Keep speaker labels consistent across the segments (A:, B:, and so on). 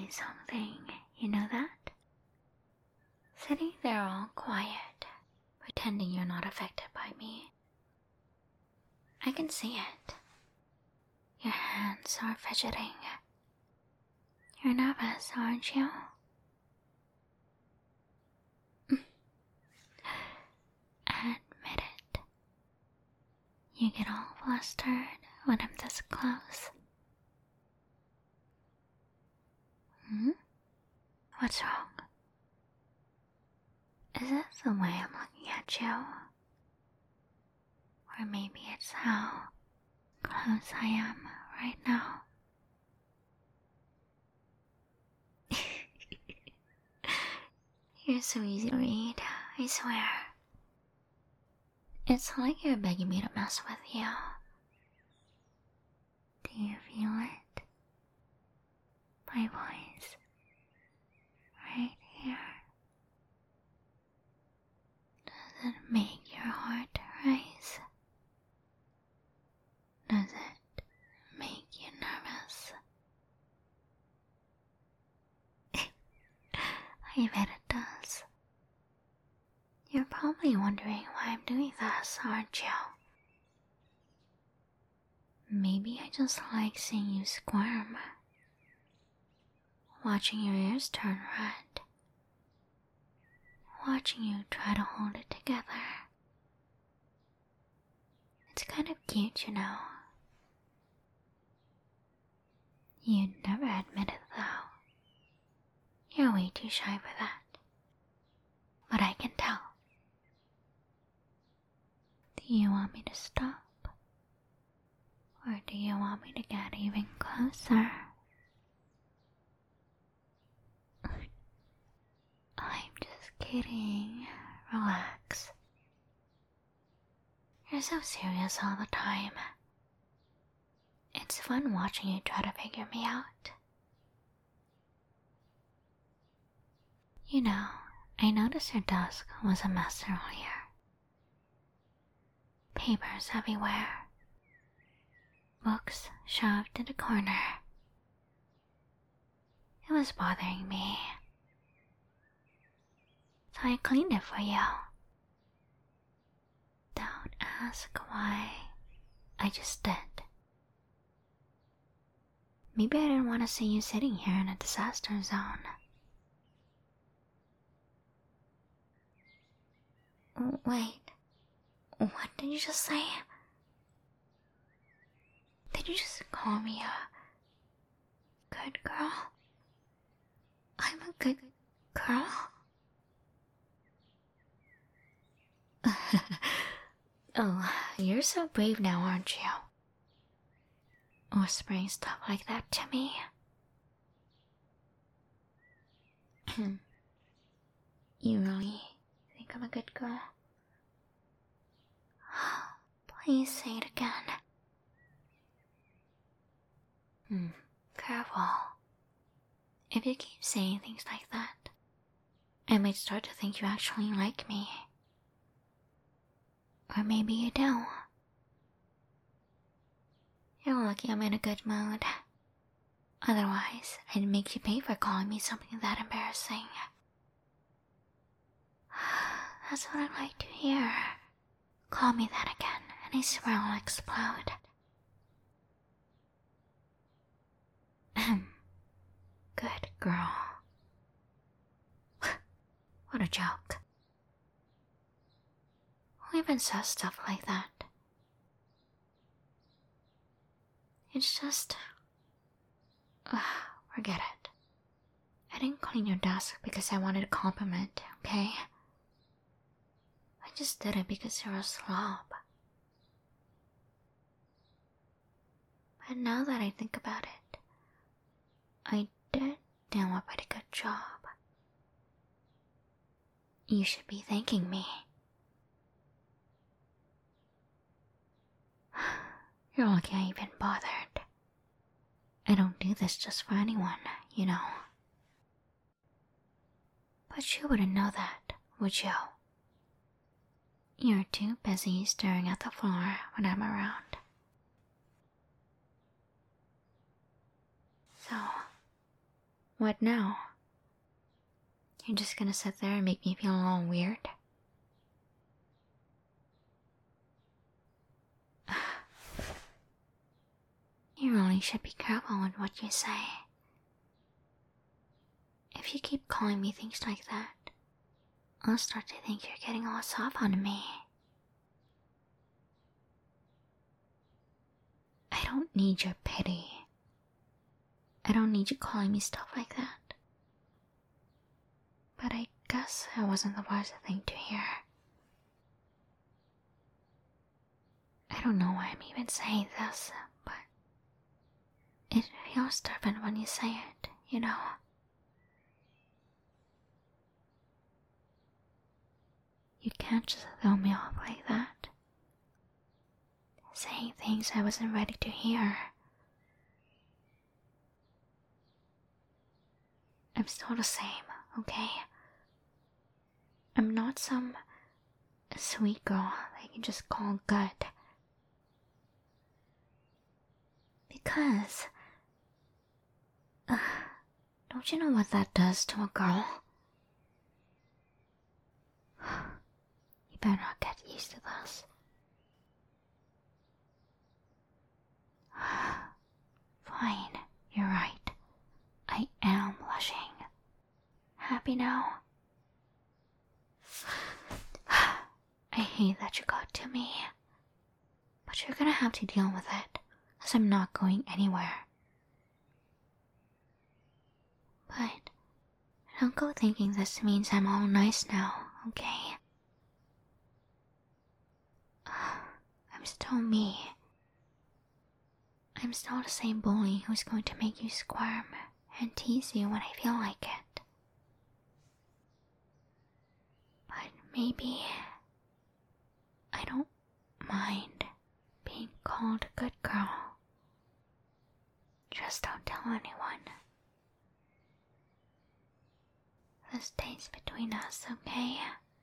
A: you something, you know that? Sitting there all quiet, pretending you're not affected by me. I can see it. Your hands are fidgeting. You're nervous, aren't you? Admit it. You get all flustered when I'm this close. What's wrong? Is it the way I'm looking at you? Or maybe it's how close I am right now. You're so easy to read, I swear. It's like you're begging me to mess with you. Do you feel it? My voice. Right here. Does it make your heart race? Does it make you nervous? I bet it does. You're probably wondering why I'm doing this, aren't you? Maybe I just like seeing you squirm. Watching your ears turn red. Watching you try to hold it together. It's kind of cute, you know. You'd never admit it, though. You're way too shy for that. But I can tell. Do you want me to stop? Or do you want me to get even closer? I'm just kidding. Relax. You're so serious all the time. It's fun watching you try to figure me out. You know, I noticed your desk was a mess earlier. Papers everywhere. Books shoved in the corner. It was bothering me. So I cleaned it for you. Don't ask why. I just did. Maybe I didn't want to see you sitting here in a disaster zone. Wait, what did you just say? Did you just call me a good girl? I'm a good girl? Oh, you're so brave now, aren't you? Whispering stuff like that to me. You really think I'm a good girl? Please say it again. Careful. If you keep saying things like that, I might start to think you actually like me. Or maybe you do. You're lucky I'm in a good mood. Otherwise, I'd make you pay for calling me something that embarrassing. That's what I'd like to hear. Call me that again, and I swear I'll explode. Good girl. What a joke. Who even says stuff like that? It's just... forget it. I didn't clean your desk because I wanted a compliment, okay? I just did it because you're a slob. But now that I think about it, I did do a pretty good job. You should be thanking me. You're lucky I even bothered. I don't do this just for anyone, you know. But you wouldn't know that, would you? You're too busy staring at the floor when I'm around. So, What now? You're just gonna sit there and make me feel all weird? You really should be careful with what you say. If you keep calling me things like that, I'll start to think you're getting all soft on me. I don't need your pity. I don't need you calling me stuff like that. But I guess it wasn't the worst thing to hear. I don't know why I'm even saying this, but it feels different when you say it, you know? You can't just throw me off like that. Saying things I wasn't ready to hear. I'm still the same, okay? I'm not some sweet girl that you can just call good. Because... don't you know what that does to a girl? You better not get used to this. Fine, you're right. I am blushing. Happy now? I hate that you got to me. But you're gonna have to deal with it, as I'm not going anywhere. But don't go thinking this means I'm all nice now, okay? I'm still me. I'm still the same bully who's going to make you squirm and tease you when I feel like it. But maybe I don't mind being called a good girl. Just don't tell anyone. This stays between us, okay?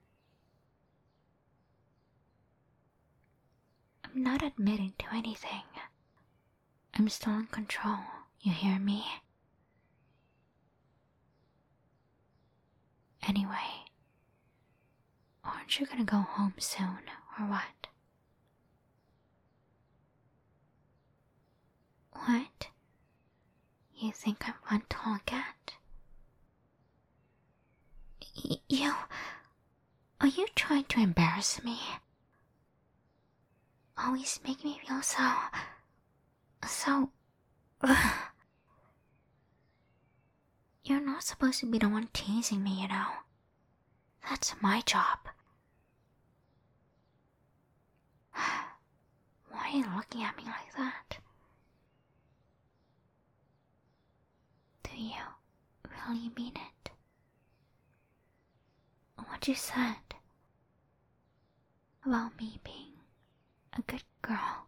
A: I'm not admitting to anything. I'm still in control, you hear me? Anyway, aren't you gonna go home soon, or what? What? You think I'm fun to look at? You... Are you trying to embarrass me? Always make me feel so... You're not supposed to be the one teasing me, you know. That's my job. Why are you looking at me like that? Do you really mean it? What you said about me being a good girl.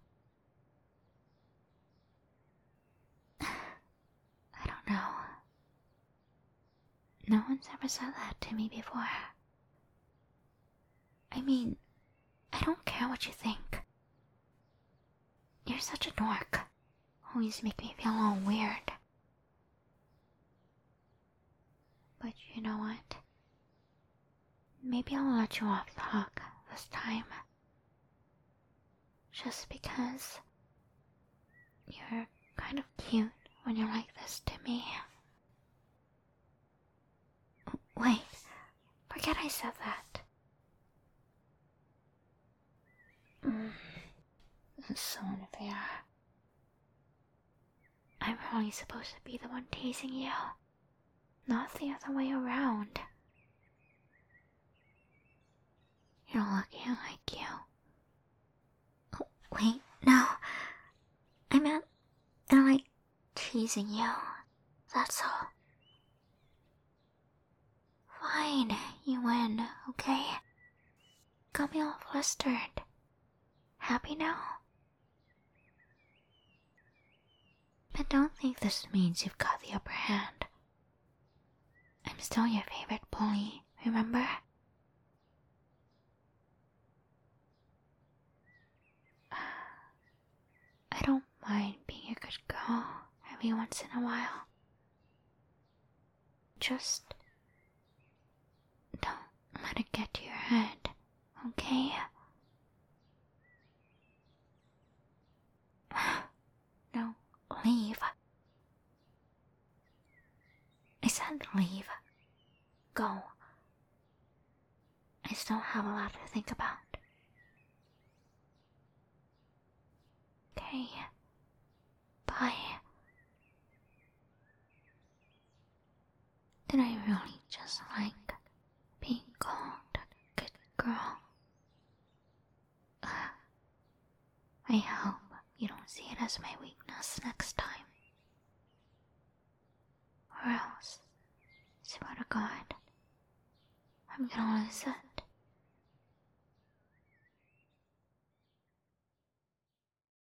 A: I don't know. No one's ever said that to me before. I mean, I don't care what you think. You're such a dork. Always make me feel all weird. But you know what? Maybe I'll let you off the hook this time. Just because you're kind of cute when you're like this to me. Wait, forget I said that. This is so unfair. I'm probably supposed to be the one teasing you, not the other way around. You're lucky I like you. Oh, wait, no. I meant, I like teasing you. That's all. Fine, you win, okay? Got me all flustered. Happy now? But don't think this means you've got the upper hand. I'm still your favorite bully, remember? I don't mind being a good girl every once in a while. Just don't let it get to your head, okay? No, leave. I said leave. Go. I still have a lot to think about. Okay. Bye. Did I really just like being called a good girl? I hope you don't see it as my weakness next time. Or else, swear to God, I'm gonna lose it.